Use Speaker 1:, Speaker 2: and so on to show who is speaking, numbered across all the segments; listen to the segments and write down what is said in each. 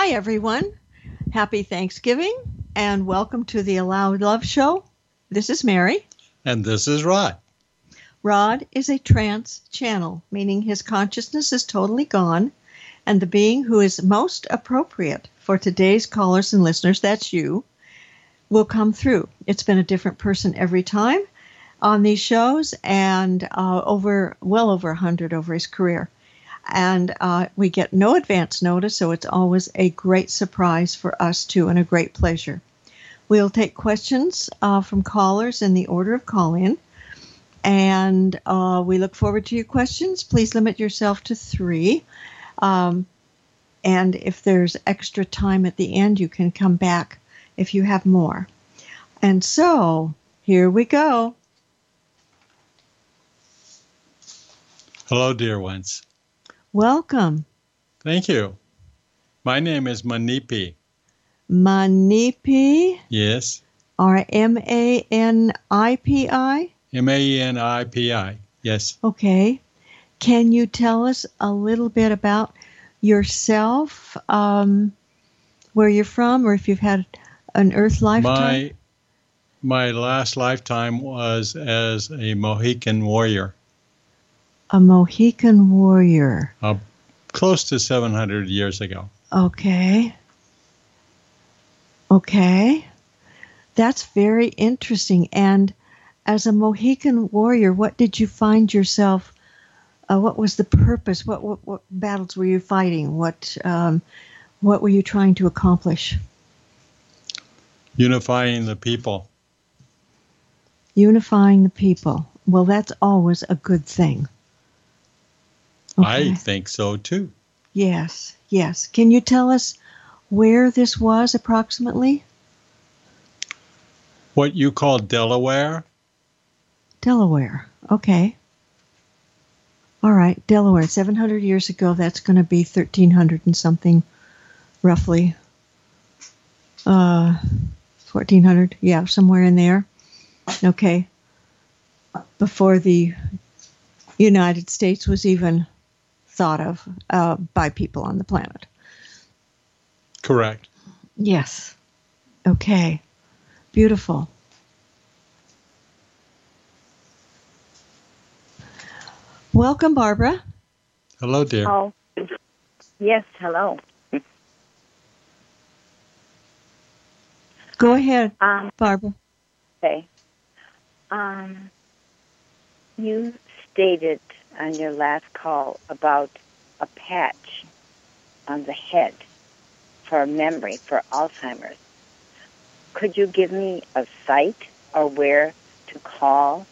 Speaker 1: everyone. Happy Thanksgiving and welcome to the Allow Love Show. This is Mary.
Speaker 2: And this is Rod.
Speaker 1: Rod is a trance channel, meaning his consciousness is totally gone, and the being who is most appropriate for today's callers and listeners, that's you, will come through. It's been a different person every time on these shows, and well over 100 over his career. And we get no advance notice, so it's always a great surprise for us, too, and a great pleasure. We'll take questions from callers in the order of call-in, and we look forward to your questions. Please limit yourself to 3. And if there's extra time at the end, you can come back if you have more. And so, here we go.
Speaker 2: Hello, dear ones.
Speaker 1: Welcome.
Speaker 2: Thank you. My name is Manipi.
Speaker 1: Manipi?
Speaker 2: Yes.
Speaker 1: Or M-A-N-I-P-I?
Speaker 2: M-A-N-I-P-I, yes.
Speaker 1: Okay. Can you tell us a little bit about yourself, where you're from, or if you've had an Earth lifetime?
Speaker 2: My last lifetime was as a Mohican warrior.
Speaker 1: A Mohican warrior.
Speaker 2: Close to 700 years ago.
Speaker 1: Okay. Okay. That's very interesting. And as a Mohican warrior, what did you find yourself, what was the purpose? What battles were you fighting? What were you trying to accomplish?
Speaker 2: Unifying the people.
Speaker 1: Unifying the people. Well, that's always a good thing. Okay.
Speaker 2: I think so, too.
Speaker 1: Yes, yes. Can you tell us where this was approximately?
Speaker 2: What you call Delaware?
Speaker 1: Delaware. Okay. All right, Delaware. 700 years ago, that's going to be 1300 and something, roughly. 1400, yeah, somewhere in there. Okay. Before the United States was even thought of by people on the planet.
Speaker 2: Correct.
Speaker 1: Yes. Okay. Beautiful. Welcome, Barbara.
Speaker 2: Hello, dear.
Speaker 3: Oh, yes, hello.
Speaker 1: Go ahead, Barbara.
Speaker 3: Okay. You stated on your last call about a patch on the head for memory for Alzheimer's. Could you give me a site or where to call?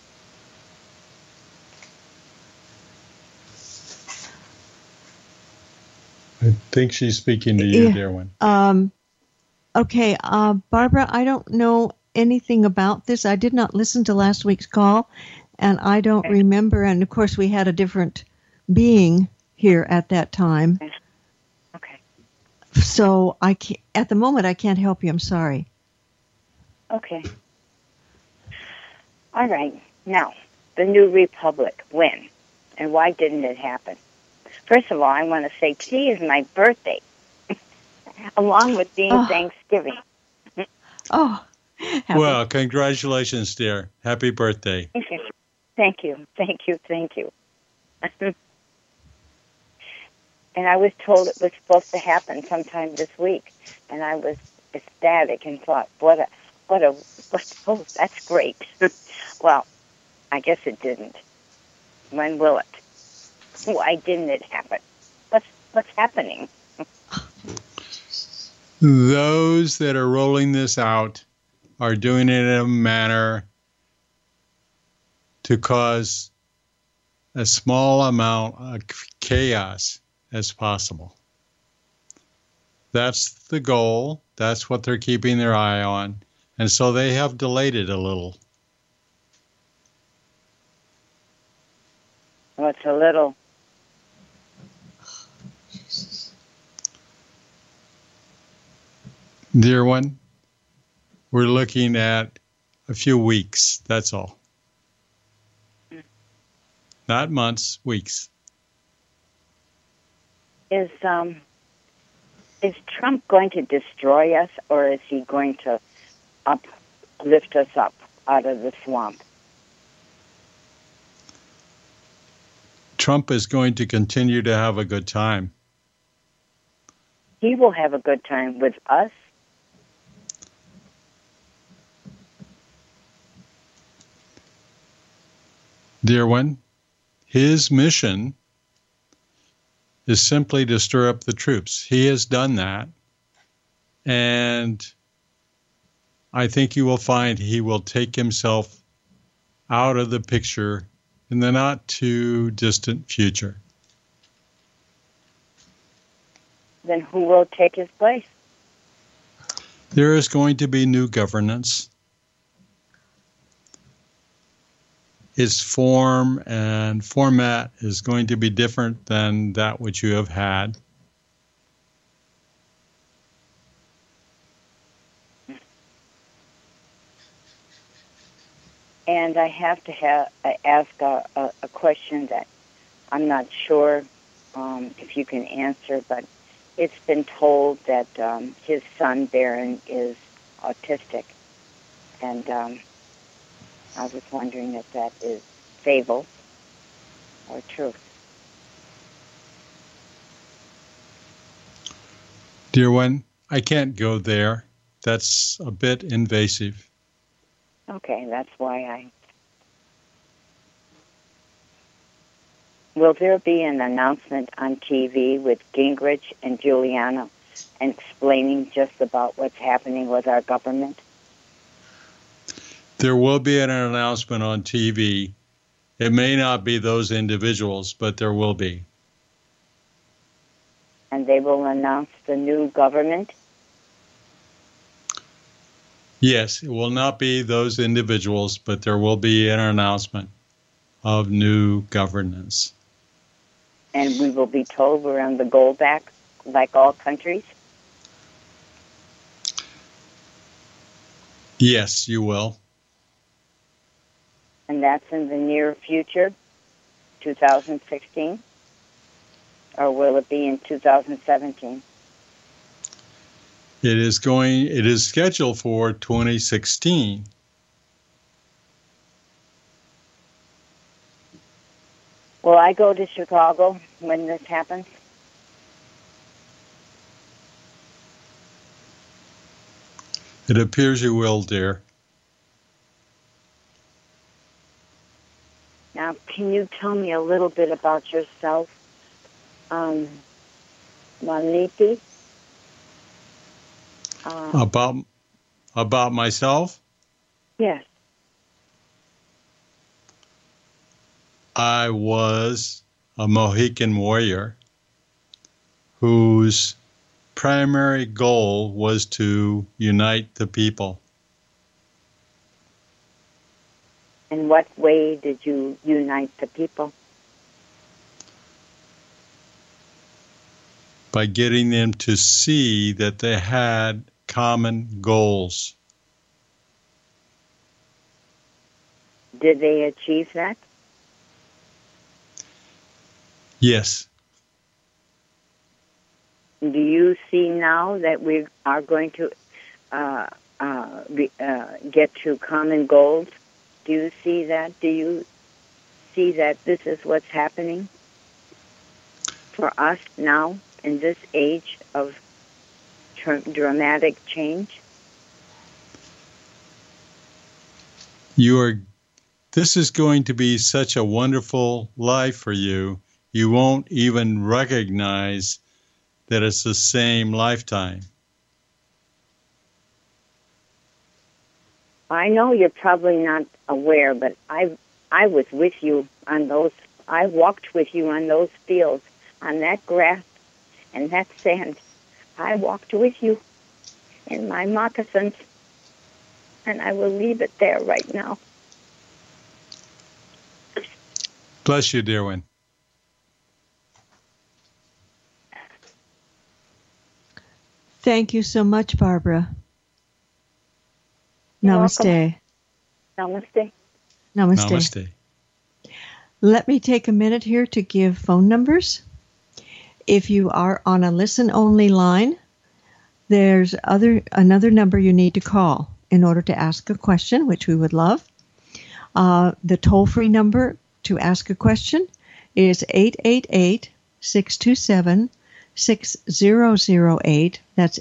Speaker 2: I think she's speaking to you, dear one.
Speaker 1: Okay, Barbara, I don't know anything about this. I did not listen to last week's call, and I don't remember. And, of course, we had a different being here at that time.
Speaker 3: Okay.
Speaker 1: So at the moment, I can't help you. I'm sorry.
Speaker 3: Okay. All right. Now, the New Republic, when and why didn't it happen? First of all, I want to say today is my birthday, along with being Thanksgiving.
Speaker 1: Oh.
Speaker 2: Well, congratulations, dear. Happy birthday.
Speaker 3: Thank you. Thank you. Thank you. Thank you. And I was told it was supposed to happen sometime this week, and I was ecstatic and thought, oh, that's great. Well, I guess it didn't. When will it? Why didn't it happen? What's happening?
Speaker 2: Those that are rolling this out are doing it in a manner to cause a small amount of chaos as possible. That's the goal. That's what they're keeping their eye on. And so they have delayed it a little.
Speaker 3: What's a little?
Speaker 2: Dear one, we're looking at a few weeks, that's all. Not months, weeks.
Speaker 3: Is Is Trump going to destroy us, or is he going to lift us up out of the swamp?
Speaker 2: Trump is going to continue to have a good time.
Speaker 3: He will have a good time with us.
Speaker 2: Dear one, his mission is simply to stir up the troops. He has done that. And I think you will find he will take himself out of the picture in the not too distant future.
Speaker 3: Then who will take his place?
Speaker 2: There is going to be new governance. Its form and format is going to be different than that which you have had.
Speaker 3: And I have to ask a question that I'm not sure if you can answer, but it's been told that his son, Barron, is autistic. And I was wondering if that is fable or truth.
Speaker 2: Dear one, I can't go there. That's a bit invasive.
Speaker 3: Okay, that's why I... Will there be an announcement on TV with Gingrich and Giuliani explaining just about what's happening with our government?
Speaker 2: There will be an announcement on TV. It may not be those individuals, but there will be.
Speaker 3: And they will announce the new government?
Speaker 2: Yes, it will not be those individuals, but there will be an announcement of new governance.
Speaker 3: And we will be told we're on the go back like all countries?
Speaker 2: Yes, you will.
Speaker 3: And that's in the near future, 2016? Or will it be in 2017?
Speaker 2: It is scheduled for 2016.
Speaker 3: Will I go to Chicago when this happens?
Speaker 2: It appears you will, dear.
Speaker 3: Now, can you tell me a little bit about yourself, Maniti?
Speaker 2: About myself?
Speaker 3: Yes.
Speaker 2: I was a Mohican warrior whose primary goal was to unite the people.
Speaker 3: In what way did you unite the people?
Speaker 2: By getting them to see that they had common goals.
Speaker 3: Did they achieve that?
Speaker 2: Yes.
Speaker 3: Do you see now that we are going to get to common goals? Do you see that? Do you see that this is what's happening for us now in this age of dramatic change?
Speaker 2: This is going to be such a wonderful life for you. You won't even recognize that it's the same lifetime.
Speaker 3: I know you're probably not aware, but I was with you on those. I walked with you on those fields, on that grass and that sand. I walked with you in my moccasins, and I will leave it there right now.
Speaker 2: Bless you, dear one.
Speaker 1: Thank you so much, Barbara.
Speaker 3: You're
Speaker 1: Namaste.
Speaker 3: welcome. Namaste.
Speaker 1: Namaste.
Speaker 2: Namaste.
Speaker 1: Let me take a minute here to give phone numbers. If you are on a listen-only line, there's another number you need to call in order to ask a question, which we would love. The toll-free number to ask a question is 888-627-6008. That's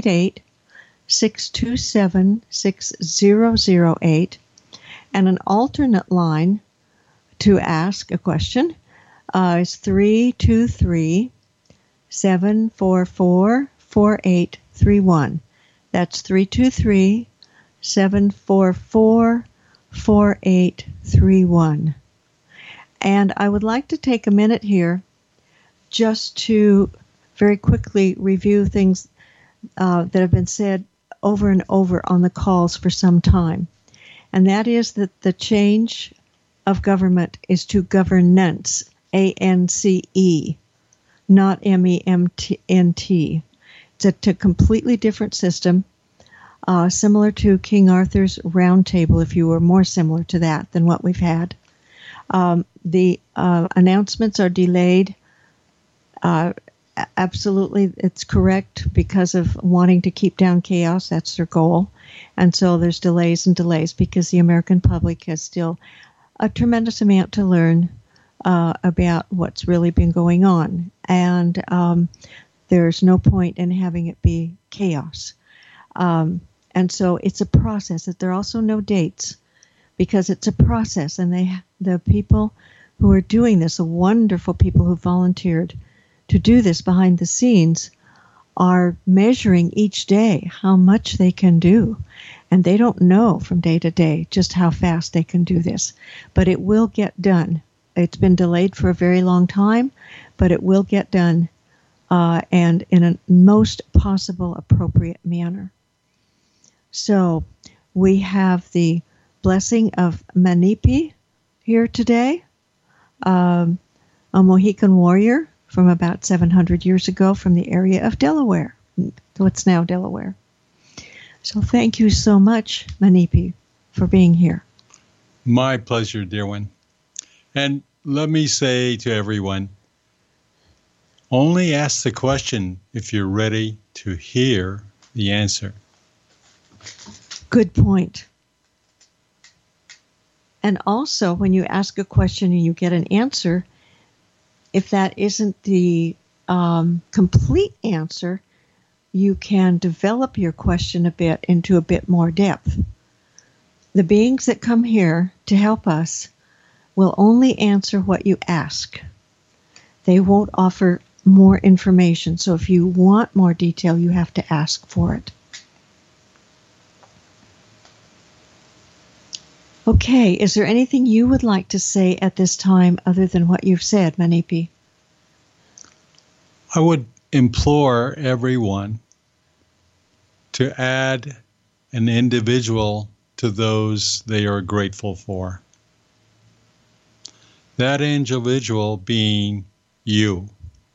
Speaker 1: 888-627-6008. And an alternate line to ask a question is 323-744-4831. That's 323-744-4831. And I would like to take a minute here just to very quickly review things that have been said over and over on the calls for some time. And that is that the change of government is to governance, A-N-C-E, not M-E-M-T-N-T. It's a completely different system, similar to King Arthur's Round Table, if you were more similar to that than what we've had. The announcements are delayed. Absolutely, it's correct because of wanting to keep down chaos. That's their goal. And so there's delays and delays because the American public has still a tremendous amount to learn about what's really been going on. And there's no point in having it be chaos. And so it's a process. There are also no dates because it's a process. And the people who are doing this, the wonderful people who volunteered to do this behind the scenes, are measuring each day how much they can do. And they don't know from day to day just how fast they can do this. But it will get done. It's been delayed for a very long time, but it will get done, and in a most possible appropriate manner. So we have the blessing of Manipi here today, a Mohican warrior from about 700 years ago from the area of Delaware, what's now Delaware. So thank you so much, Manipi, for being here.
Speaker 2: My pleasure, dear one. And let me say to everyone, only ask the question if you're ready to hear the answer.
Speaker 1: Good point. And also, when you ask a question and you get an answer, if that isn't the complete answer, you can develop your question a bit into a bit more depth. The beings that come here to help us will only answer what you ask. They won't offer more information. So if you want more detail, you have to ask for it. Okay, is there anything you would like to say at this time other than what you've said, Manipi?
Speaker 2: I would implore everyone to add an individual to those they are grateful for. That individual being you.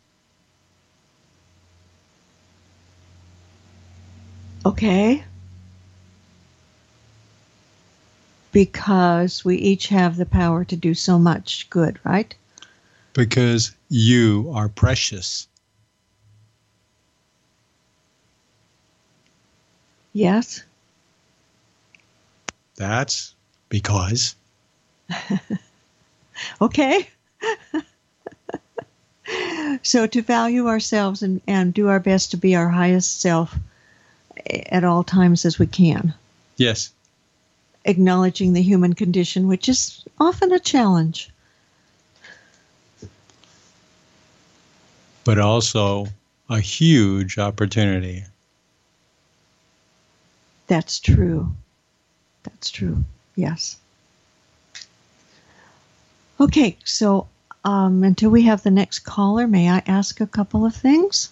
Speaker 1: Okay. Because we each have the power to do so much good, right?
Speaker 2: Because you are precious.
Speaker 1: Yes.
Speaker 2: That's because.
Speaker 1: Okay. So to value ourselves and do our best to be our highest self at all times as we can.
Speaker 2: Yes.
Speaker 1: Acknowledging the human condition, which is often a challenge.
Speaker 2: But also a huge opportunity.
Speaker 1: That's true. That's true. Yes. Okay, so until we have the next caller, may I ask a couple of things?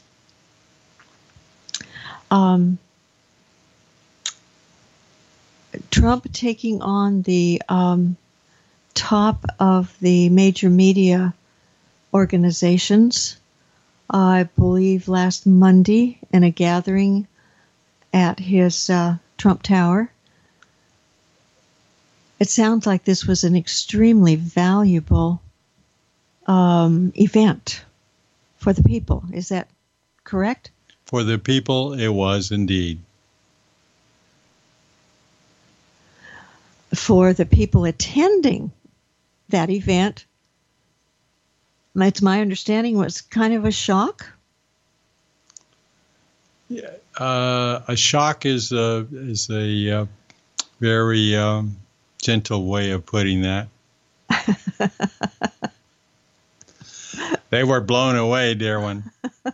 Speaker 1: Trump taking on the top of the major media organizations, I believe last Monday in a gathering at his Trump Tower. It sounds like this was an extremely valuable event for the people. Is that correct?
Speaker 2: For the people, it was indeed.
Speaker 1: For the people attending that event, it's my understanding, was kind of a shock.
Speaker 2: A shock is a very gentle way of putting that. They were blown away, dear one.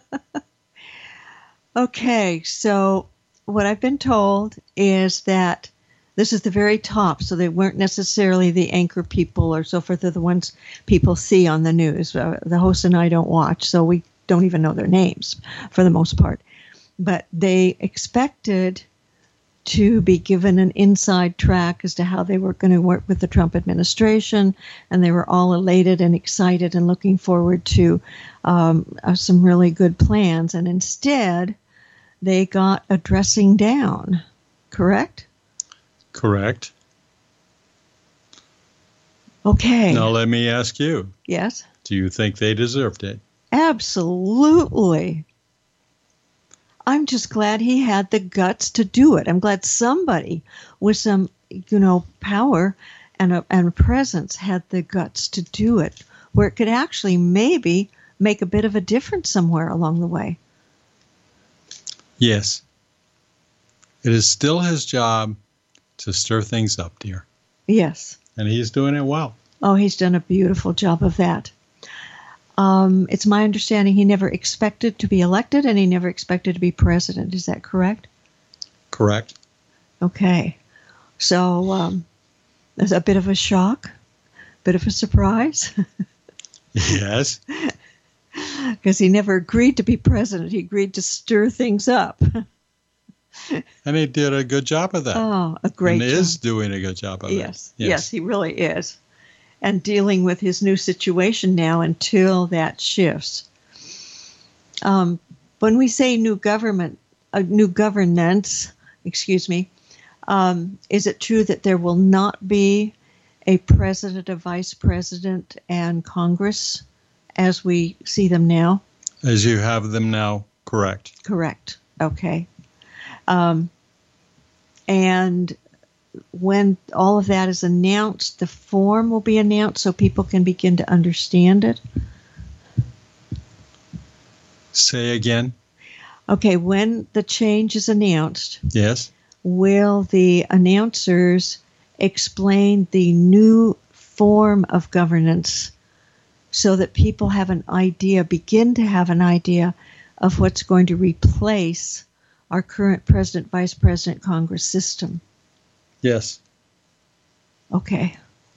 Speaker 1: Okay, so what I've been told is that this is the very top, so they weren't necessarily the anchor people or so forth. They're the ones people see on the news. The host and I don't watch, so we don't even know their names for the most part. But they expected to be given an inside track as to how they were going to work with the Trump administration, and they were all elated and excited and looking forward to some really good plans. And instead, they got a dressing down, correct?
Speaker 2: Correct.
Speaker 1: Okay.
Speaker 2: Now let me ask you.
Speaker 1: Yes?
Speaker 2: Do you think they deserved it?
Speaker 1: Absolutely. I'm just glad he had the guts to do it. I'm glad somebody with some, power and a presence had the guts to do it, where it could actually maybe make a bit of a difference somewhere along the way.
Speaker 2: Yes. It is still his job to stir things up, dear.
Speaker 1: Yes.
Speaker 2: And he's doing it well.
Speaker 1: Oh, he's done a beautiful job of that. It's my understanding he never expected to be elected and he never expected to be president. Is that correct?
Speaker 2: Correct.
Speaker 1: Okay. So there's a bit of a shock, bit of a surprise.
Speaker 2: Yes.
Speaker 1: Because he never agreed to be president. He agreed to stir things up.
Speaker 2: And he did a good job of that.
Speaker 1: Oh, a great job.
Speaker 2: And is doing a good job of it.
Speaker 1: Yes, he really is. And dealing with his new situation now until that shifts. When we say new governance, is it true that there will not be a president, a vice president, and Congress as we see them now?
Speaker 2: As you have them now, correct.
Speaker 1: Correct. Okay. And when all of that is announced, the form will be announced so people can begin to understand it.
Speaker 2: Say again.
Speaker 1: Okay, when the change is announced,
Speaker 2: yes,
Speaker 1: will the announcers explain the new form of governance so that people have an idea, begin to have an idea of what's going to replace our current president, vice president, Congress system?
Speaker 2: Yes.
Speaker 1: Okay.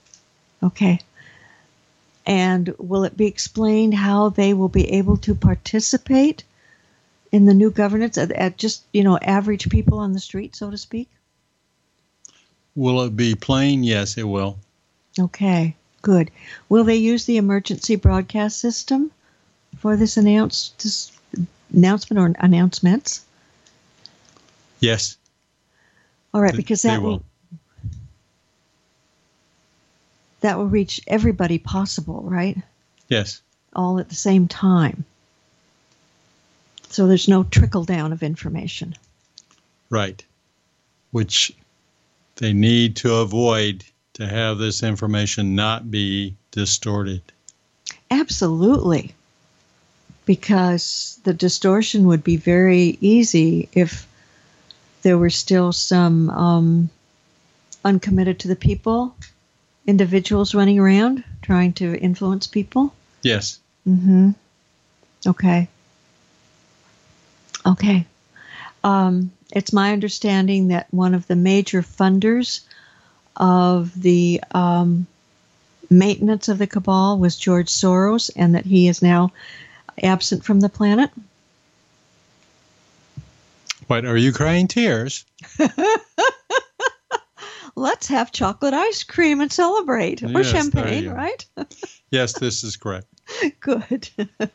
Speaker 1: And will it be explained how they will be able to participate in the new governance at just, average people on the street, so to speak?
Speaker 2: Will it be plain? Yes, it will.
Speaker 1: Okay, good. Will they use the emergency broadcast system for this announcement or announcements?
Speaker 2: Yes.
Speaker 1: All right, because that will reach everybody possible, right?
Speaker 2: Yes.
Speaker 1: All at the same time. So there's no trickle down of information.
Speaker 2: Right. Which they need to avoid to have this information not be distorted.
Speaker 1: Absolutely. Because the distortion would be very easy if there were still some uncommitted to the people, individuals running around trying to influence people.
Speaker 2: Yes.
Speaker 1: Mm-hmm. Okay. It's my understanding that one of the major funders of the maintenance of the cabal was George Soros, and that he is now absent from the planet.
Speaker 2: What, are you crying tears?
Speaker 1: Let's have chocolate ice cream and celebrate. Or
Speaker 2: Yes,
Speaker 1: champagne, right?
Speaker 2: Yes, this is correct.
Speaker 1: Good.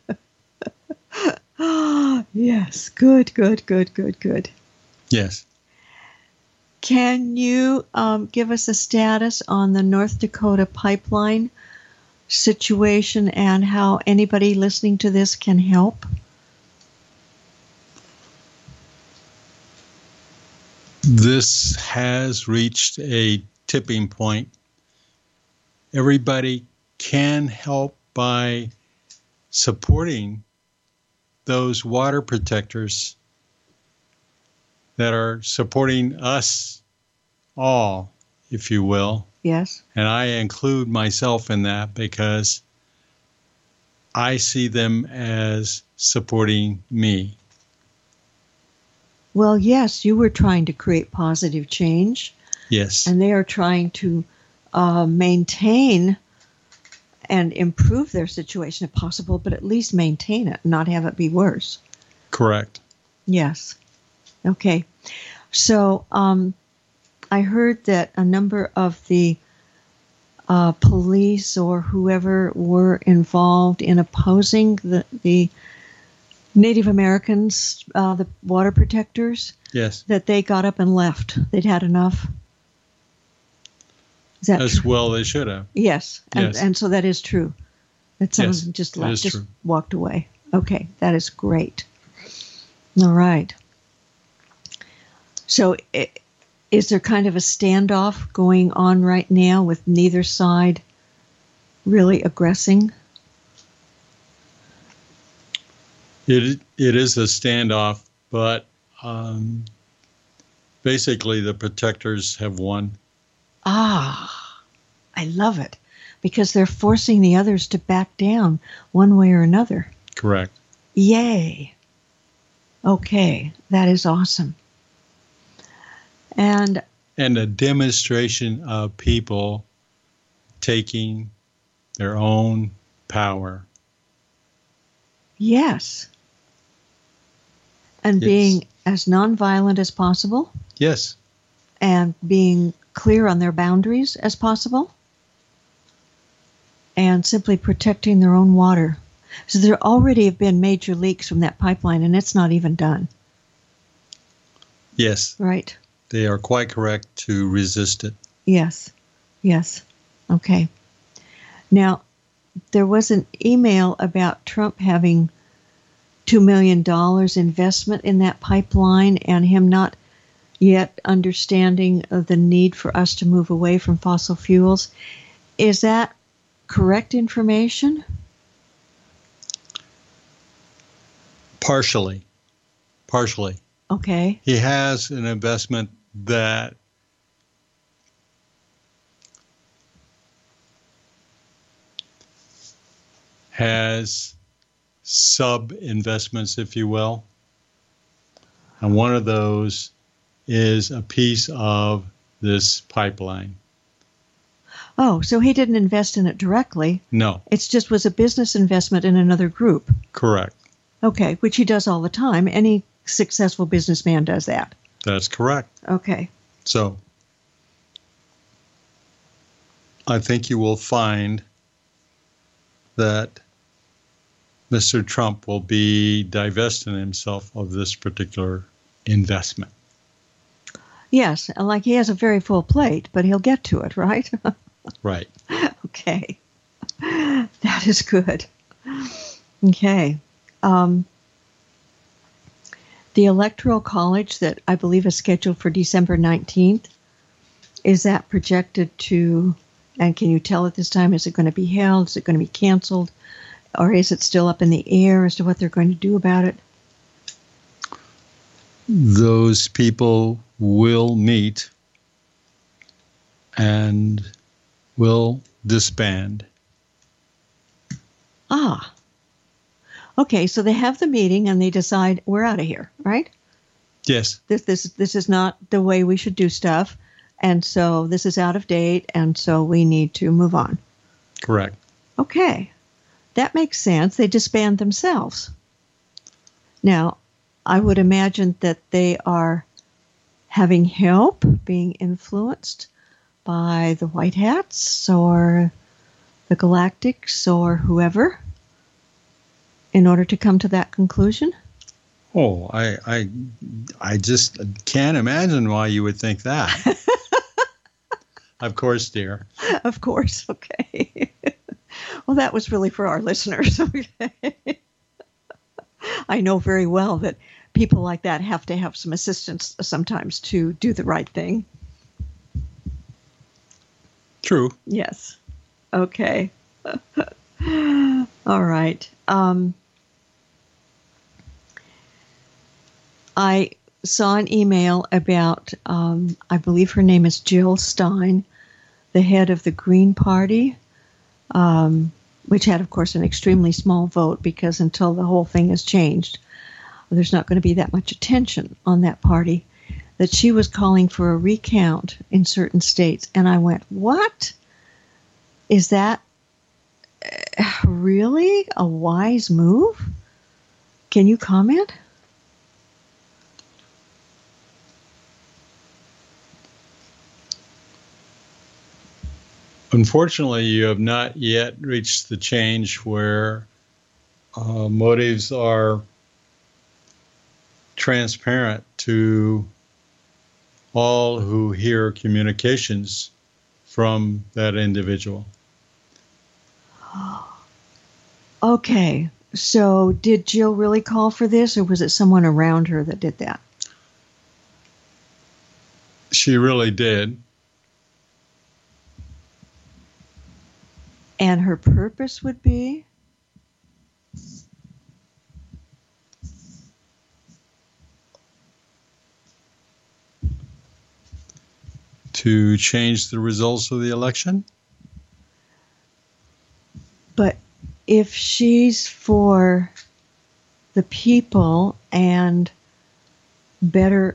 Speaker 1: Yes, good.
Speaker 2: Yes.
Speaker 1: Can you give us a status on the North Dakota pipeline situation and how anybody listening to this can help?
Speaker 2: this has reached a tipping point. Everybody can help by supporting those water protectors that are supporting us all, if you will.
Speaker 1: Yes.
Speaker 2: And I include myself in that because I see them as supporting me.
Speaker 1: Well, yes, you were trying to create positive change.
Speaker 2: Yes.
Speaker 1: And they are trying to maintain and improve their situation if possible, but at least maintain it, not have it be worse.
Speaker 2: Correct.
Speaker 1: Yes. Okay. So I heard that a number of the police or whoever were involved in opposing the Native Americans, the water protectors,
Speaker 2: Yes.
Speaker 1: that they got up and left. They'd had enough. Is that
Speaker 2: As
Speaker 1: true?
Speaker 2: well they should have.
Speaker 1: Yes.
Speaker 2: Yes.
Speaker 1: And so that is true. That some
Speaker 2: Yes,
Speaker 1: of them just
Speaker 2: it
Speaker 1: left,
Speaker 2: is
Speaker 1: just
Speaker 2: true.
Speaker 1: walked away. Okay, that is great. All right. So is there kind of a standoff going on right now with neither side really aggressing?
Speaker 2: It is a standoff, but basically the protectors have won.
Speaker 1: Ah, I love it. Because they're forcing the others to back down one way or another.
Speaker 2: Correct.
Speaker 1: Yay. Okay, that is awesome. And
Speaker 2: a demonstration of people taking their own power.
Speaker 1: yes. And
Speaker 2: Yes.
Speaker 1: being as nonviolent as possible
Speaker 2: Yes.
Speaker 1: and being clear on their boundaries as possible and simply protecting their own water. So there already have been major leaks from that pipeline and it's not even done,
Speaker 2: Yes.
Speaker 1: right?
Speaker 2: They are quite correct to resist it.
Speaker 1: Yes. Yes. Okay. Now, there was an email about Trump having $2 million investment in that pipeline and him not yet understanding of the need for us to move away from fossil fuels. Is that correct information?
Speaker 2: Partially.
Speaker 1: Okay.
Speaker 2: He has an investment that has sub-investments, if you will. And one of those is a piece of this pipeline.
Speaker 1: Oh, so he didn't invest in it directly.
Speaker 2: No,
Speaker 1: It just was a business investment in another group.
Speaker 2: correct.
Speaker 1: Okay, which he does all the time. Any successful businessman does that.
Speaker 2: That's correct.
Speaker 1: Okay.
Speaker 2: So I think you will find that Mr. Trump will be divesting himself of this particular investment.
Speaker 1: Yes, like he has a very full plate, but he'll get to it, right?
Speaker 2: Right.
Speaker 1: Okay. That is good. Okay. The Electoral College that I believe is scheduled for December 19th, is that projected to, and can you tell at this time, is it going to be held? Is it going to be canceled? Or is it still up in the air as to what they're going to do about it?
Speaker 2: Those people will meet and will disband.
Speaker 1: Ah. Okay, so they have the meeting and they decide we're out of here, right?
Speaker 2: Yes.
Speaker 1: This is not the way we should do stuff, and so this is out of date, and so we need to move on.
Speaker 2: Correct.
Speaker 1: Okay, that makes sense. They disband themselves. Now, I would imagine that they are having help, being influenced by the White Hats or the Galactics or whoever in order to come to that conclusion.
Speaker 2: Oh, I just can't imagine why you would think that. Of course, dear.
Speaker 1: Of course, okay. Well, that was really for our listeners. Okay. I know very well that people like that have to have some assistance sometimes to do the right thing.
Speaker 2: True.
Speaker 1: Yes. Okay. All right. I saw an email about, I believe her name is Jill Stein, the head of the Green Party, which had, of course, an extremely small vote because until the whole thing is changed, there's not going to be that much attention on that party, that she was calling for a recount in certain states. And I went, what? Is that really a wise move? Can you comment?
Speaker 2: Unfortunately, you have not yet reached the change where motives are transparent to all who hear communications from that individual.
Speaker 1: Okay, so did Jill really call for this, or was it someone around her that did that?
Speaker 2: She really did.
Speaker 1: And her purpose would be?
Speaker 2: To change the results of the election?
Speaker 1: But if she's for the people and better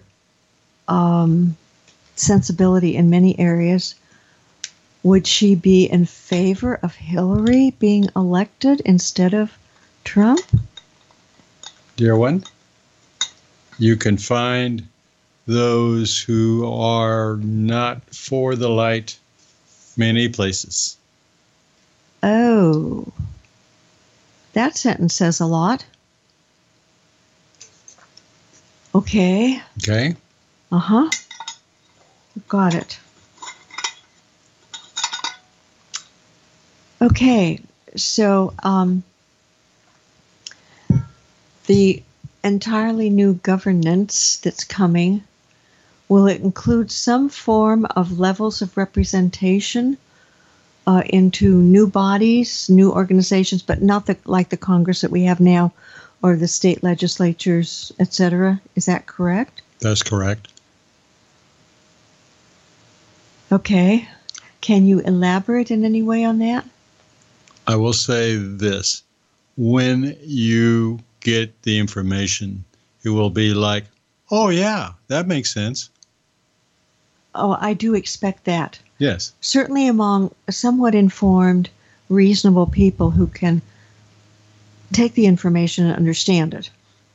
Speaker 1: sensibility in many areas, would she be in favor of Hillary being elected instead of Trump?
Speaker 2: Dear one, you can find those who are not for the light many places.
Speaker 1: Oh, that sentence says a lot. Okay.
Speaker 2: Okay.
Speaker 1: Uh-huh. Got it. Okay, so the entirely new governance that's coming, will it include some form of levels of representation into new bodies, new organizations, but not like the Congress that we have now or the state legislatures, etc.? Is that correct?
Speaker 2: That's correct.
Speaker 1: Okay. Can you elaborate in any way on that?
Speaker 2: I will say this. When you get the information, it will be like, oh, yeah, that makes sense.
Speaker 1: Oh, I do expect that.
Speaker 2: Yes.
Speaker 1: Certainly among somewhat informed, reasonable people who can take the information and understand it.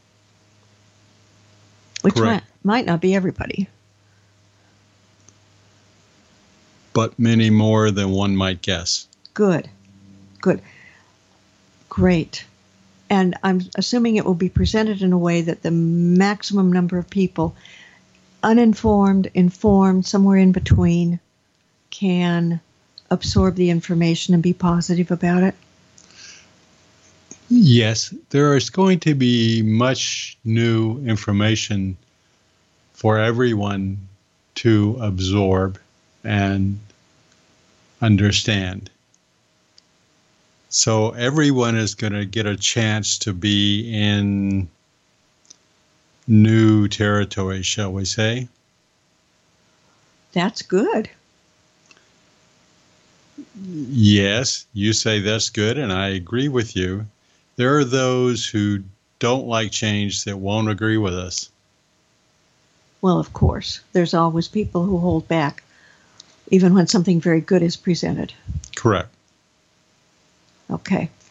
Speaker 1: Which might not be everybody.
Speaker 2: But many more than one might guess.
Speaker 1: Good. Great. And I'm assuming it will be presented in a way that the maximum number of people, uninformed, informed, somewhere in between, can absorb the information and be positive about it?
Speaker 2: Yes, there is going to be much new information for everyone to absorb and understand. So everyone is going to get a chance to be in new territory, shall we say?
Speaker 1: That's good.
Speaker 2: Yes, you say that's good, and I agree with you. There are those who don't like change that won't agree with us.
Speaker 1: Well, of course, there's always people who hold back, even when something very good is presented.
Speaker 2: Correct.
Speaker 1: Okay.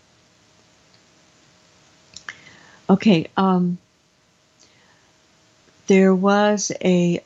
Speaker 1: There was a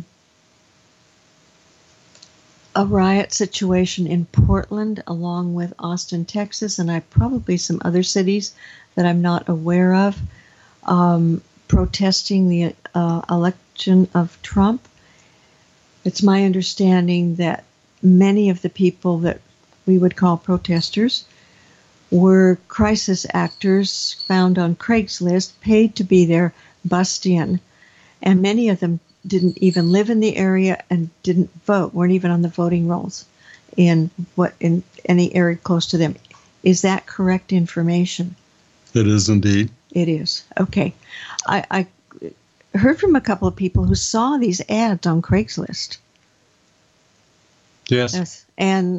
Speaker 1: riot situation in Portland, along with Austin, Texas, and probably some other cities that I'm not aware of, protesting the election of Trump. It's my understanding that many of the people that we would call protesters were crisis actors found on Craigslist, paid to be there bust in, and many of them didn't even live in the area and didn't vote, weren't even on the voting rolls in any area close to them. Is that correct information?
Speaker 2: It is indeed.
Speaker 1: It is. Okay. I heard from a couple of people who saw these ads on Craigslist.
Speaker 2: Yes.
Speaker 1: And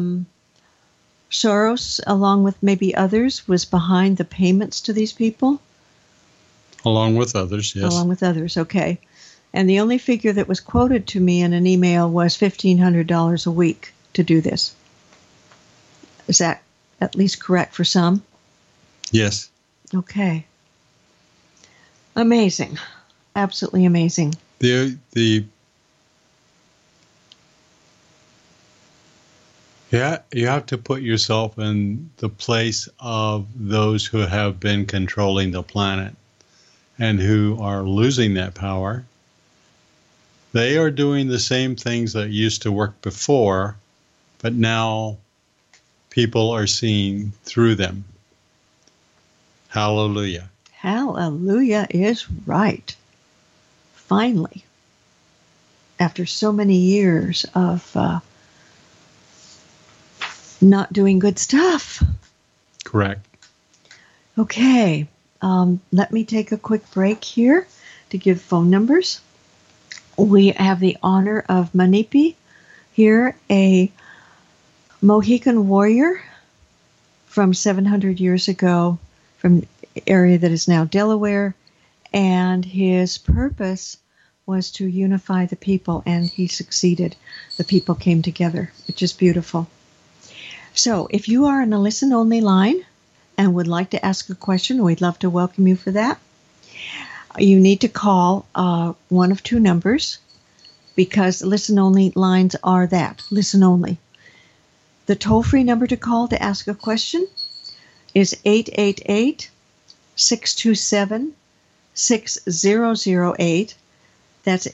Speaker 1: Soros, along with maybe others, was behind the payments to these people?
Speaker 2: Along with others, yes.
Speaker 1: Along with others, okay. And the only figure that was quoted to me in an email was $1,500 a week to do this. Is that at least correct for some?
Speaker 2: Yes.
Speaker 1: Okay. Amazing. Absolutely amazing.
Speaker 2: You have to put yourself in the place of those who have been controlling the planet and who are losing that power. They are doing the same things that used to work before, but now people are seeing through them. Hallelujah.
Speaker 1: Hallelujah is right. Finally, after so many years of not doing good stuff.
Speaker 2: Correct.
Speaker 1: Okay, let me take a quick break here to give phone numbers. We have the honor of Manipi here, a Mohican warrior from 700 years ago from the area that is now Delaware, and his purpose was to unify the people, and he succeeded. The people came together, which is beautiful. So if you are on a listen-only line and would like to ask a question, we'd love to welcome you for that. You need to call one of two numbers because listen-only lines are that, listen-only. The toll-free number to call to ask a question is 888-627-6008. That's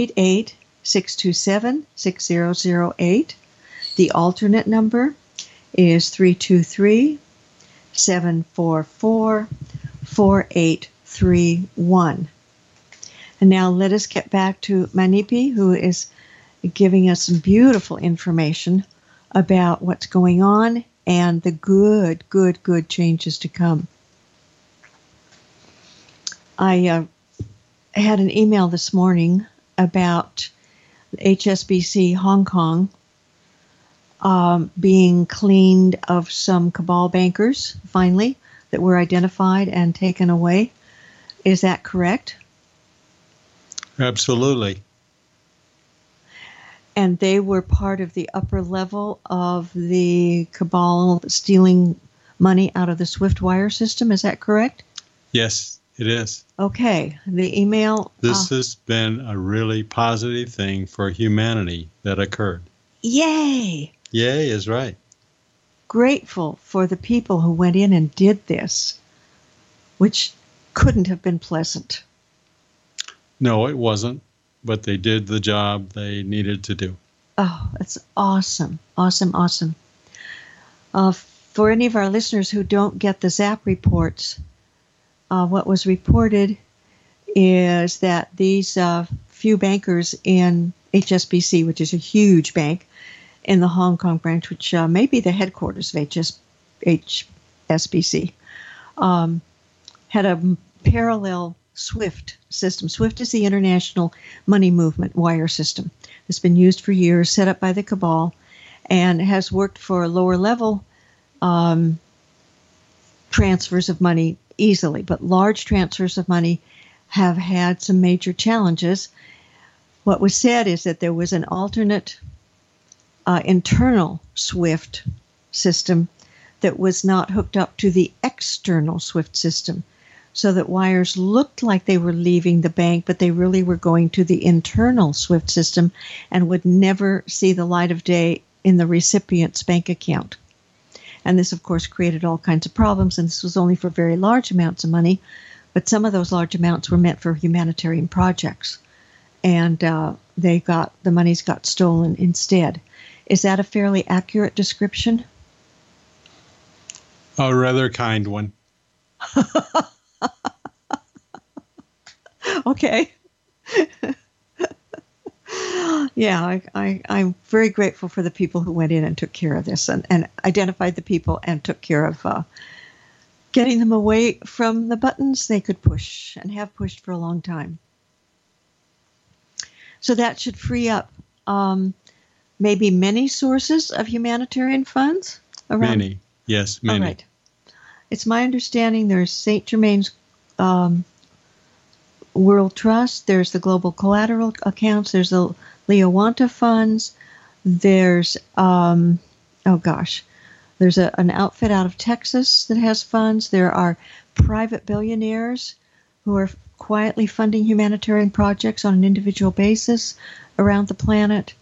Speaker 1: 888-627-6008. The alternate number is 323-744-4831. And now let us get back to Manipi, who is giving us some beautiful information about what's going on and the good changes to come. I had an email this morning about HSBC Hong Kong being cleaned of some cabal bankers, finally, that were identified and taken away. Is that correct?
Speaker 2: Absolutely.
Speaker 1: And they were part of the upper level of the cabal stealing money out of the SWIFT wire system. Is that correct?
Speaker 2: Yes, it is.
Speaker 1: Okay. The email...
Speaker 2: This has been a really positive thing for humanity that occurred.
Speaker 1: Yay!
Speaker 2: Yay is right.
Speaker 1: Grateful for the people who went in and did this, which couldn't have been pleasant.
Speaker 2: No, it wasn't, but they did the job they needed to do.
Speaker 1: Oh, that's awesome. Awesome. For any of our listeners who don't get the ZAP reports, what was reported is that these few bankers in HSBC, which is a huge bank in the Hong Kong branch, which may be the headquarters of HSBC, had a parallel SWIFT system. SWIFT is the international money movement wire system. It's been used for years, set up by the cabal, and has worked for lower level transfers of money easily. But large transfers of money have had some major challenges. What was said is that there was an alternate internal SWIFT system that was not hooked up to the external SWIFT system, so that wires looked like they were leaving the bank, but they really were going to the internal SWIFT system and would never see the light of day in the recipient's bank account. And this, of course, created all kinds of problems, and this was only for very large amounts of money, but some of those large amounts were meant for humanitarian projects, and the monies got stolen instead. Is that a fairly accurate description?
Speaker 2: A rather kind one.
Speaker 1: Okay. Yeah, I'm very grateful for the people who went in and took care of this and identified the people and took care of getting them away from the buttons they could push and have pushed for a long time. So that should free up maybe many sources of humanitarian funds around.
Speaker 2: Many, yes, many.
Speaker 1: All right. It's my understanding there's St. Germain's World Trust, there's the Global Collateral Accounts, there's the Leowanta funds, there's there's an outfit out of Texas that has funds. There are private billionaires who are quietly funding humanitarian projects on an individual basis around the planet,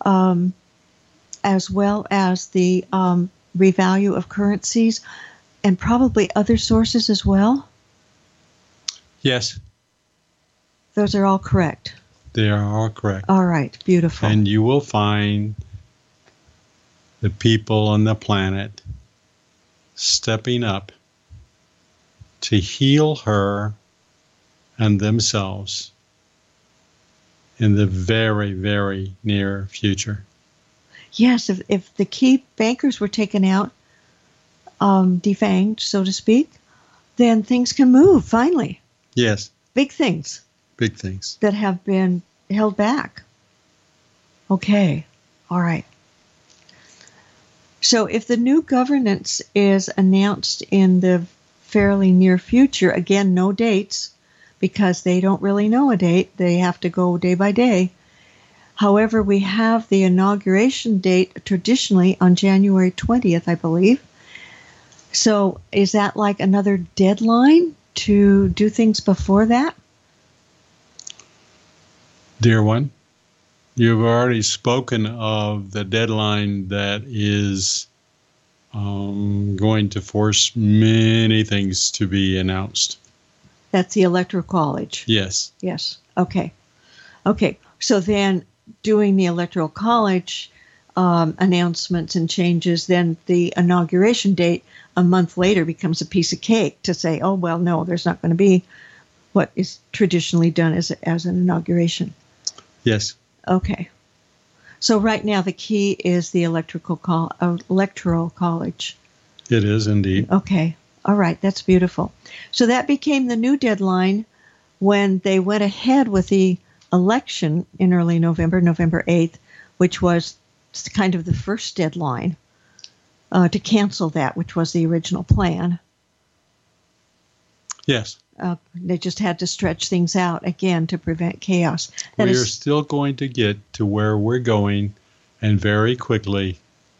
Speaker 1: as well as the revalue of currencies and probably other sources as well.
Speaker 2: Yes.
Speaker 1: Those are all correct.
Speaker 2: They are all correct.
Speaker 1: All right, beautiful.
Speaker 2: And you will find the people on the planet stepping up to heal her and themselves in the very, very near future.
Speaker 1: Yes, if the key bankers were taken out, defanged, so to speak, then things can move, finally.
Speaker 2: Yes.
Speaker 1: Big things.
Speaker 2: Big things.
Speaker 1: That have been held back. Okay. All right. So if the new governance is announced in the fairly near future, again, no dates, because they don't really know a date. They have to go day by day. However, we have the inauguration date traditionally on January 20th, I believe. So is that like another deadline to do things before that?
Speaker 2: Dear one, you've already spoken of the deadline that is going to force many things to be announced.
Speaker 1: That's the Electoral College.
Speaker 2: Yes.
Speaker 1: Yes. Okay. Okay. So then doing the Electoral College announcements and changes, then the inauguration date a month later becomes a piece of cake to say, oh, well, no, there's not going to be what is traditionally done as an inauguration.
Speaker 2: Yes.
Speaker 1: Okay. So right now the key is the Electoral College.
Speaker 2: It is indeed.
Speaker 1: Okay. All right. That's beautiful. So that became the new deadline when they went ahead with the election in early November, November 8th, which was kind of the first deadline to cancel that, which was the original plan.
Speaker 2: Yes.
Speaker 1: They just had to stretch things out again to prevent chaos.
Speaker 2: We are still going to get to where we're going, and very quickly.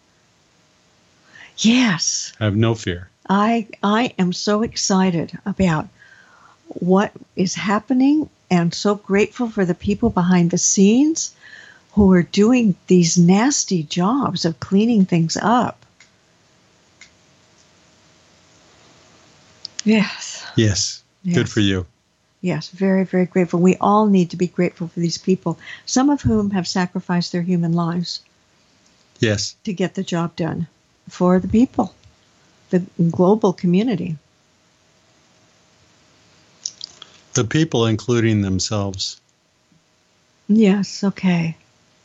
Speaker 1: Yes.
Speaker 2: Have no fear.
Speaker 1: I am so excited about what is happening and so grateful for the people behind the scenes who are doing these nasty jobs of cleaning things up. Yes.
Speaker 2: Yes.
Speaker 1: Yes.
Speaker 2: Good for you.
Speaker 1: Yes, very, very grateful. We all need to be grateful for these people, some of whom have sacrificed their human lives.
Speaker 2: Yes.
Speaker 1: To get the job done for the people, the global community.
Speaker 2: The people, including themselves.
Speaker 1: Yes, okay.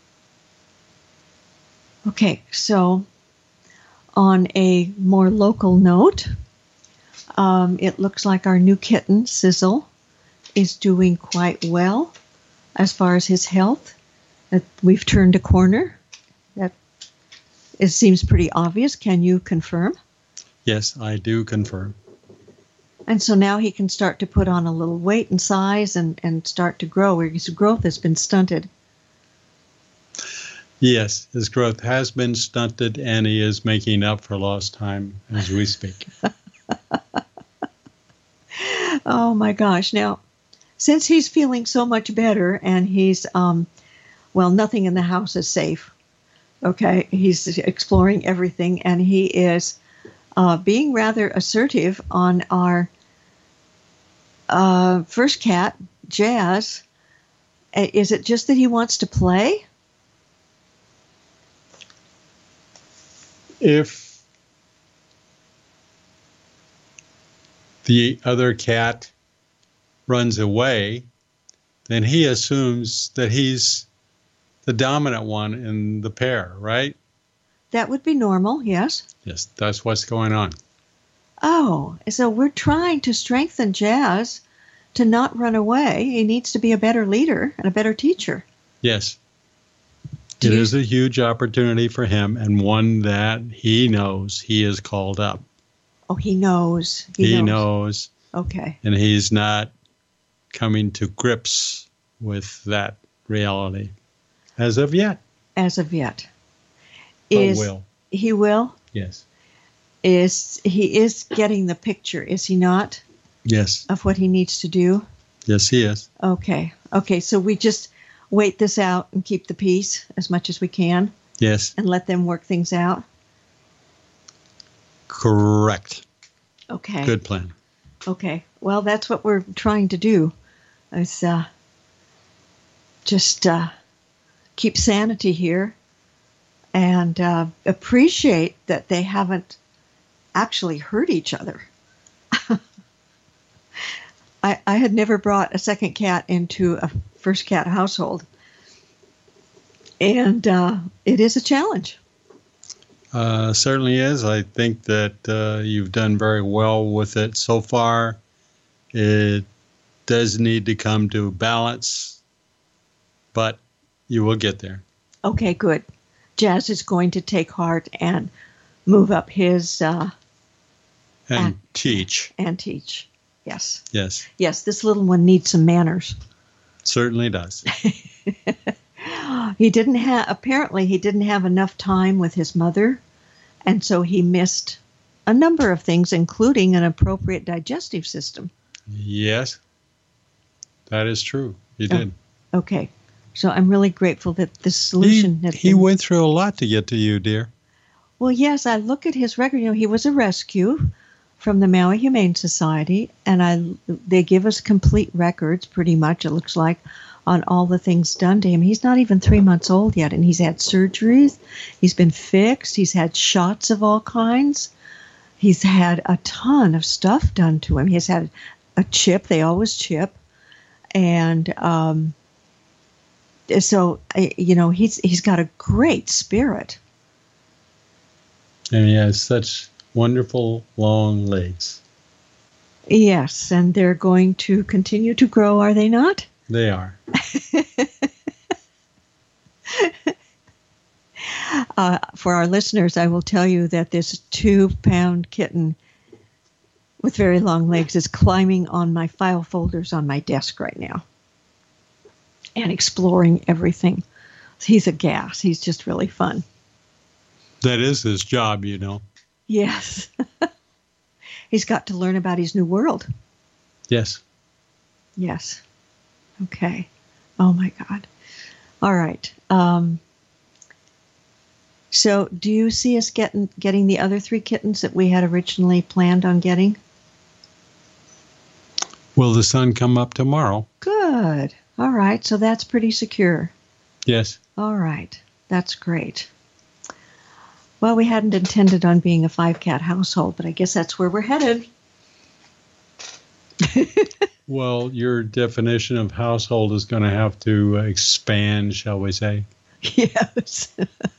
Speaker 1: Okay, so on a more local note, it looks like our new kitten, Sizzle, is doing quite well as far as his health. We've turned a corner. It seems pretty obvious. Can you confirm?
Speaker 2: Yes, I do confirm.
Speaker 1: And so now he can start to put on a little weight and size and start to grow, where his growth has been stunted.
Speaker 2: Yes, his growth has been stunted, and he is making up for lost time as we speak.
Speaker 1: Oh, my gosh. Now, since he's feeling so much better and he's, nothing in the house is safe. Okay, he's exploring everything, and he is being rather assertive on our first cat, Jazz. Is it just that he wants to play?
Speaker 2: If the other cat runs away, then he assumes that he's the dominant one in the pair, right?
Speaker 1: That would be normal, yes.
Speaker 2: Yes, that's what's going on.
Speaker 1: Oh, so we're trying to strengthen Jazz to not run away. He needs to be a better leader and a better teacher.
Speaker 2: Yes. It is a huge opportunity for him, and one that he knows he is called up.
Speaker 1: Oh, he knows.
Speaker 2: He knows.
Speaker 1: Okay.
Speaker 2: And he's not coming to grips with that reality as of yet.
Speaker 1: As of yet.
Speaker 2: But will.
Speaker 1: He will?
Speaker 2: Yes.
Speaker 1: He is getting the picture, is he not?
Speaker 2: Yes.
Speaker 1: Of what he needs to do?
Speaker 2: Yes, he is.
Speaker 1: Okay. Okay, so we just wait this out and keep the peace as much as we can?
Speaker 2: Yes.
Speaker 1: And let them work things out?
Speaker 2: Correct.
Speaker 1: Okay.
Speaker 2: Good plan.
Speaker 1: Okay. Well, that's what we're trying to do. Is just keep sanity here and appreciate that they haven't actually hurt each other. I had never brought a second cat into a first cat household, and it is a challenge.
Speaker 2: Certainly is. I think that you've done very well with it so far. It does need to come to balance, but you will get there.
Speaker 1: Okay, good. Jazz is going to take heart and move up his...
Speaker 2: and teach.
Speaker 1: And teach. Yes.
Speaker 2: Yes.
Speaker 1: Yes, this little one needs some manners.
Speaker 2: Certainly does.
Speaker 1: Apparently he didn't have enough time with his mother, and so he missed a number of things, including an appropriate digestive system.
Speaker 2: Yes, that is true. He did.
Speaker 1: Okay. So I'm really grateful that this solution...
Speaker 2: He went through a lot to get to you, dear.
Speaker 1: Well, yes, I look at his record. You know, he was a rescue from the Maui Humane Society, and they give us complete records, pretty much, it looks like, on all the things done to him. He's not even 3 months old yet, and he's had surgeries. He's been fixed. He's had shots of all kinds. He's had a ton of stuff done to him. He's had a chip. They always chip. And so, you know, he's got a great spirit.
Speaker 2: And he has such wonderful long legs.
Speaker 1: Yes, and they're going to continue to grow, are they not?
Speaker 2: They are.
Speaker 1: For our listeners, I will tell you that this 2-pound kitten with very long legs is climbing on my file folders on my desk right now and exploring everything. He's a gas. He's just really fun.
Speaker 2: That is his job, you know.
Speaker 1: Yes. He's got to learn about his new world.
Speaker 2: Yes.
Speaker 1: Yes. Okay. Oh, my God. All right. So do you see us getting the other 3 kittens that we had originally planned on getting?
Speaker 2: Will the sun come up tomorrow?
Speaker 1: Good. All right. So that's pretty secure.
Speaker 2: Yes.
Speaker 1: All right. That's great. Well, we hadn't intended on being a 5-cat household, but I guess that's where we're headed.
Speaker 2: Well, your definition of household is going to have to expand, shall we say?
Speaker 1: Yes.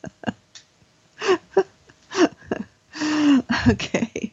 Speaker 1: Okay.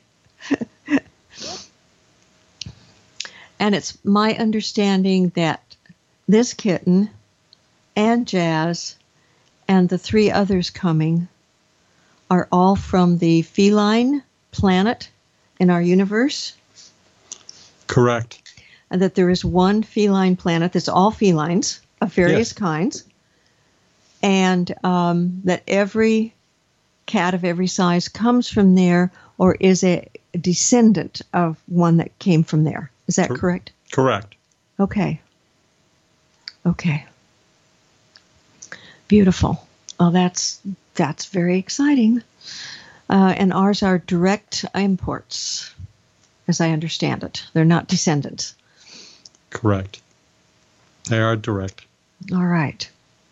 Speaker 1: And it's my understanding that this kitten and Jazz and the 3 others coming are all from the feline planet in our universe.
Speaker 2: Correct.
Speaker 1: And that there is one feline planet that's all felines of various kinds. And that every cat of every size comes from there or is a descendant of one that came from there. Is that correct?
Speaker 2: Correct.
Speaker 1: Okay. Okay. Beautiful. Well, that's very exciting. And ours are direct imports, as I understand it. They're not descendants.
Speaker 2: Correct. They are direct.
Speaker 1: All right.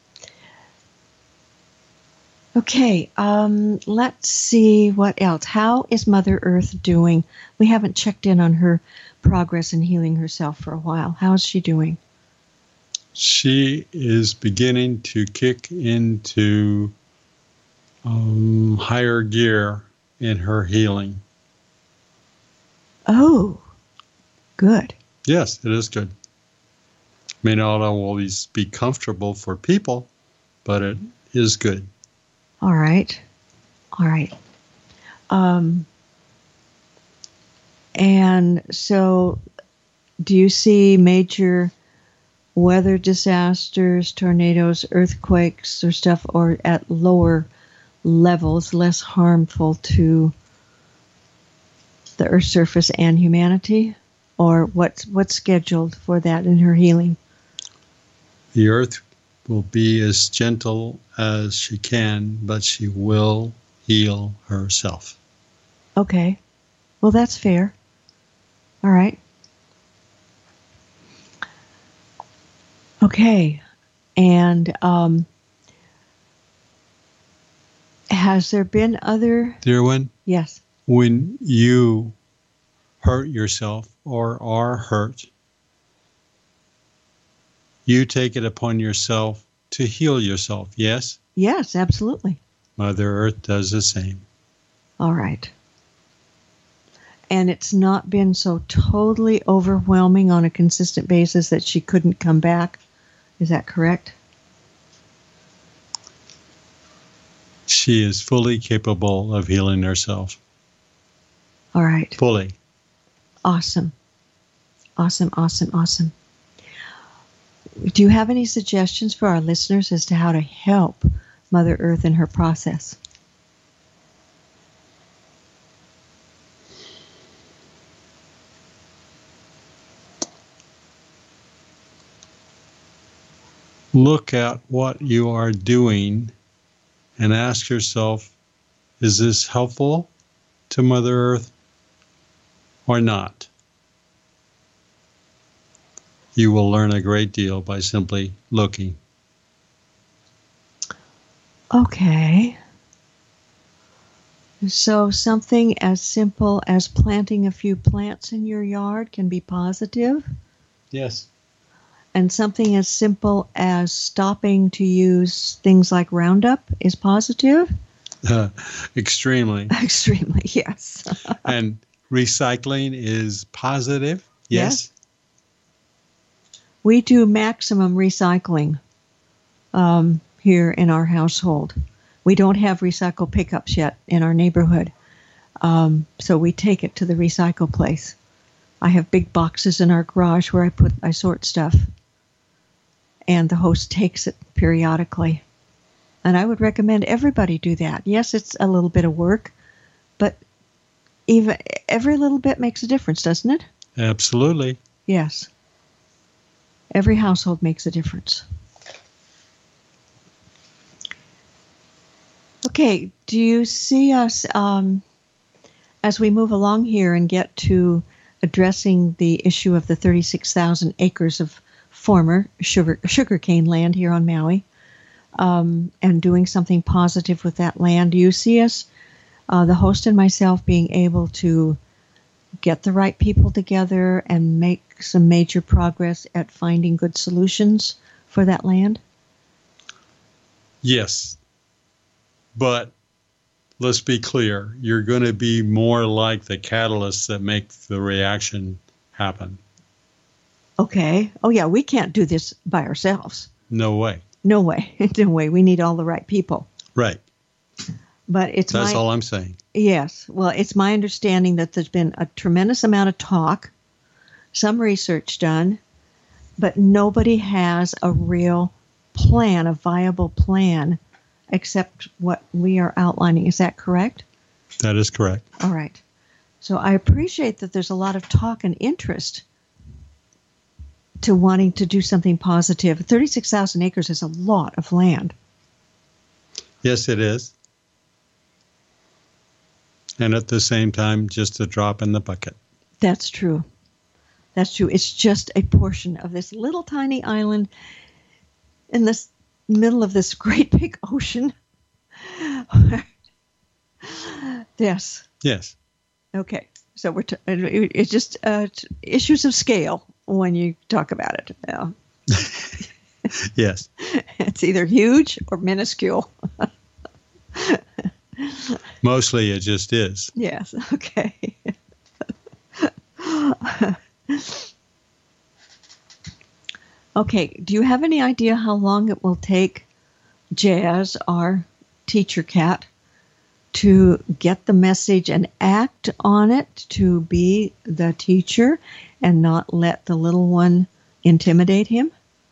Speaker 1: Okay, let's see what else. How is Mother Earth doing? We haven't checked in on her progress in healing herself for a while. How's she doing?
Speaker 2: She is beginning to kick into higher gear in her healing.
Speaker 1: Oh, good.
Speaker 2: Yes, it is good. May not always be comfortable for people, but it is good.
Speaker 1: All right. All right. And so do you see major weather disasters, tornadoes, earthquakes or stuff, or at lower levels, less harmful to the Earth's surface and humanity? Or what's scheduled for that in her healing?
Speaker 2: The earth will be as gentle as she can, but she will heal herself.
Speaker 1: Okay. Well, that's fair. All right. Okay. And has there been other...
Speaker 2: Dear one?
Speaker 1: Yes.
Speaker 2: When you hurt yourself or are hurt, you take it upon yourself to heal yourself, yes?
Speaker 1: Yes, absolutely.
Speaker 2: Mother Earth does the same.
Speaker 1: All right. And it's not been so totally overwhelming on a consistent basis that she couldn't come back. Is that correct?
Speaker 2: She is fully capable of healing herself.
Speaker 1: All right.
Speaker 2: Fully.
Speaker 1: Awesome. Awesome, awesome, awesome. Do you have any suggestions for our listeners as to how to help Mother Earth in her process?
Speaker 2: Look at what you are doing and ask yourself, is this helpful to Mother Earth or not? You will learn a great deal by simply looking.
Speaker 1: Okay. So something as simple as planting a few plants in your yard can be positive?
Speaker 2: Yes.
Speaker 1: And something as simple as stopping to use things like Roundup is positive?
Speaker 2: Extremely.
Speaker 1: Extremely, yes.
Speaker 2: And recycling is positive? Yes.
Speaker 1: We do maximum recycling here in our household. We don't have recycle pickups yet in our neighborhood, so we take it to the recycle place. I have big boxes in our garage where I sort stuff, and the host takes it periodically. And I would recommend everybody do that. Yes, it's a little bit of work, but even every little bit makes a difference, doesn't it?
Speaker 2: Absolutely.
Speaker 1: Yes. Every household makes a difference. Okay, do you see us, as we move along here and get to addressing the issue of the 36,000 acres of former sugarcane land here on Maui, and doing something positive with that land, do you see us, the host and myself, being able to get the right people together and make some major progress at finding good solutions for that land?
Speaker 2: Yes. But let's be clear. You're going to be more like the catalysts that make the reaction happen.
Speaker 1: Okay. Oh, yeah, we can't do this by ourselves.
Speaker 2: No way.
Speaker 1: No way. No way. We need all the right people.
Speaker 2: Right.
Speaker 1: But
Speaker 2: That's all I'm saying.
Speaker 1: Yes. Well, it's my understanding that there's been a tremendous amount of talk, some research done, but nobody has a real plan, a viable plan, except what we are outlining. Is that correct?
Speaker 2: That is correct.
Speaker 1: All right. So I appreciate that there's a lot of talk and interest to wanting to do something positive. 36,000 acres is a lot of land.
Speaker 2: Yes, it is. And at the same time, just a drop in the bucket.
Speaker 1: That's true. That's true. It's just a portion of this little tiny island in this middle of this great big ocean. Yes.
Speaker 2: Yes.
Speaker 1: Okay. So it's just issues of scale when you talk about it. Yeah.
Speaker 2: Yes.
Speaker 1: It's either huge or minuscule.
Speaker 2: Mostly it just is.
Speaker 1: Yes, okay. Okay, do you have any idea how long it will take Jazz, our teacher cat, to get the message and act on it to be the teacher and not let the little one intimidate him?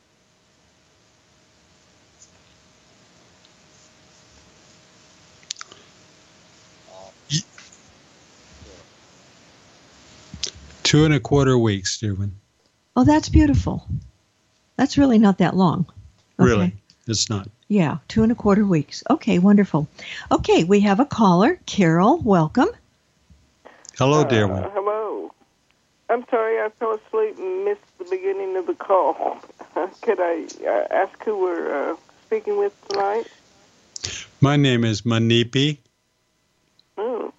Speaker 2: Two and a quarter weeks, dear one.
Speaker 1: Oh, that's beautiful. That's really not that long. Okay.
Speaker 2: Really, it's not.
Speaker 1: Yeah, 2.25 weeks. Okay, wonderful. Okay, we have a caller. Carol, welcome.
Speaker 2: Hello, dear one.
Speaker 4: Hello. I'm sorry I fell asleep and missed the beginning of the call. Could I ask who we're speaking with tonight?
Speaker 2: My name is Manipi.
Speaker 4: Oh.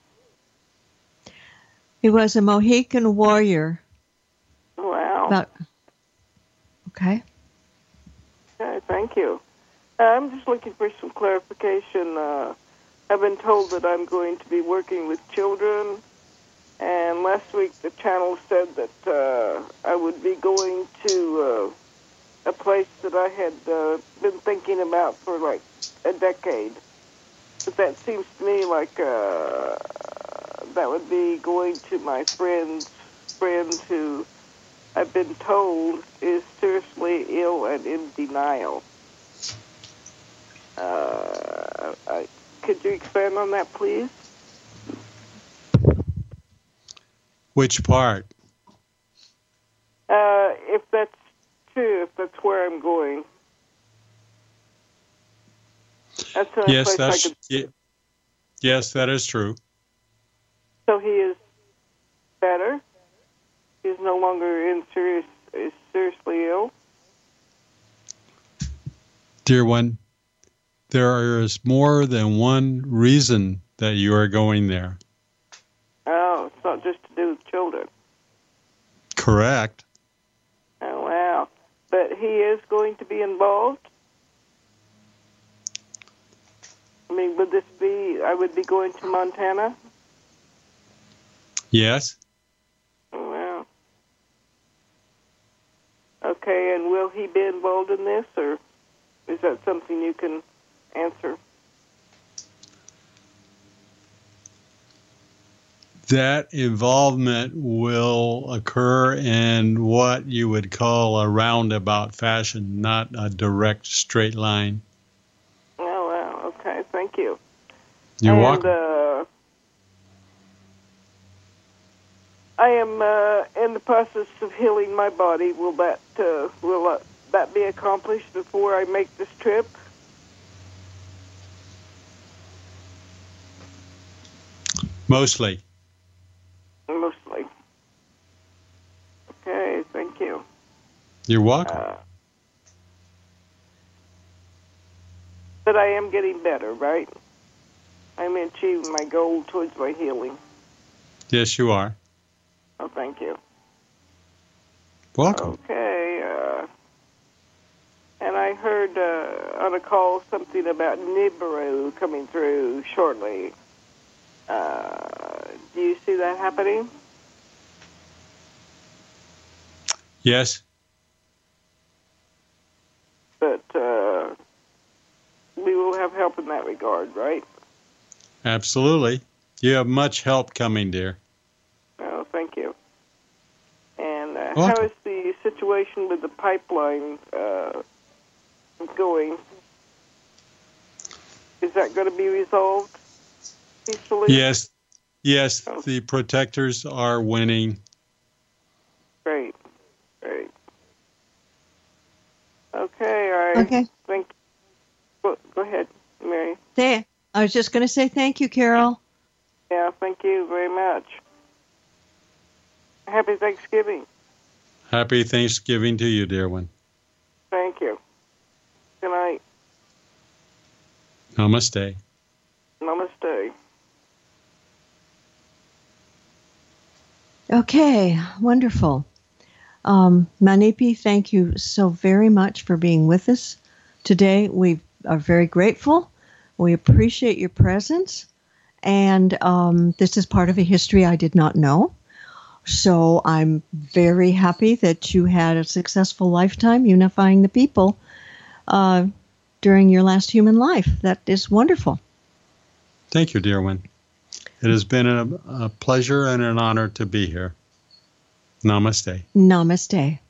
Speaker 1: He was a Mohican warrior.
Speaker 4: Wow.
Speaker 1: Okay.
Speaker 4: Okay, thank you. I'm just looking for some clarification. I've been told that I'm going to be working with children, and last week the channel said that I would be going to a place that I had been thinking about for like a decade. But that seems to me like that would be going to my friend who I've been told is seriously ill and in denial. Could you expand on that, please?
Speaker 2: Which part?
Speaker 4: If that's true, if that's where I'm going. That's the only
Speaker 2: Yes,
Speaker 4: place I could...
Speaker 2: yes, that is true.
Speaker 4: So he is better? He's no longer is seriously ill?
Speaker 2: Dear one, there is more than one reason that you are going there.
Speaker 4: Oh, it's not just to do with children.
Speaker 2: Correct.
Speaker 4: Oh, wow. But he is going to be involved? I mean, I would be going to Montana?
Speaker 2: Yes.
Speaker 4: Oh, wow. Okay, and will he be involved in this, or is that something you can answer?
Speaker 2: That involvement will occur in what you would call a roundabout fashion, not a direct straight line.
Speaker 4: Oh, wow. Okay, thank you.
Speaker 2: You're welcome.
Speaker 4: I am in the process of healing my body. Will that be accomplished before I make this trip?
Speaker 2: Mostly.
Speaker 4: Mostly. Okay, thank you.
Speaker 2: You're welcome.
Speaker 4: But I am getting better, right? I'm achieving my goal towards my healing.
Speaker 2: Yes, you are.
Speaker 4: Oh, thank you.
Speaker 2: Welcome.
Speaker 4: Okay. And I heard on a call something about Nibiru coming through shortly. Do you see that happening?
Speaker 2: Yes.
Speaker 4: But we will have help in that regard, right?
Speaker 2: Absolutely. You have much help coming, dear.
Speaker 4: Oh, thank you. And how
Speaker 2: Welcome.
Speaker 4: is the situation with the pipeline going? Is that going to be resolved peacefully?
Speaker 2: Yes. Yes, the protectors are winning.
Speaker 4: Great. Okay,
Speaker 1: Okay.
Speaker 4: Go ahead, Mary.
Speaker 1: There. I was just going to say thank you, Carol.
Speaker 4: Yeah, thank you very much. Happy Thanksgiving.
Speaker 2: Happy Thanksgiving to you, dear one.
Speaker 4: Thank you. Good night.
Speaker 2: Namaste.
Speaker 4: Namaste.
Speaker 1: Okay, wonderful. Manipi, thank you so very much for being with us today. We are very grateful. We appreciate your presence. And this is part of a history I did not know. So I'm very happy that you had a successful lifetime unifying the people during your last human life. That is wonderful.
Speaker 2: Thank you, dear one. It has been a pleasure and an honor to be here. Namaste.
Speaker 1: Namaste.